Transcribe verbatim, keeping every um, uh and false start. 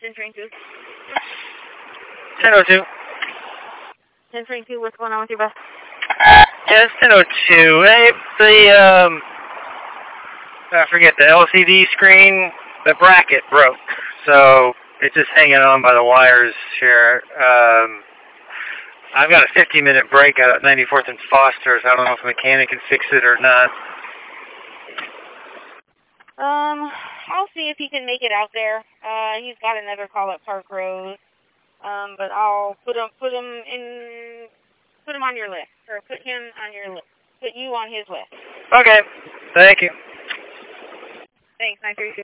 ten train two. ten oh two. ten train two, what's going on with your bus? Yeah, it's ten oh two. Hey, the, um, I forget, the L C D screen, the bracket broke. So it's just hanging on by the wires here. Um, I've got a fifty minute break out at ninety-fourth and Foster, so I don't know if a mechanic can fix it or not. Um, I'll see if he can make it out there. Uh, he's got another call at Park Road. Um, but I'll put him, put him in, put him on your list, or put him on your list, put you on his list. Okay, thank you. Thanks, nine three two.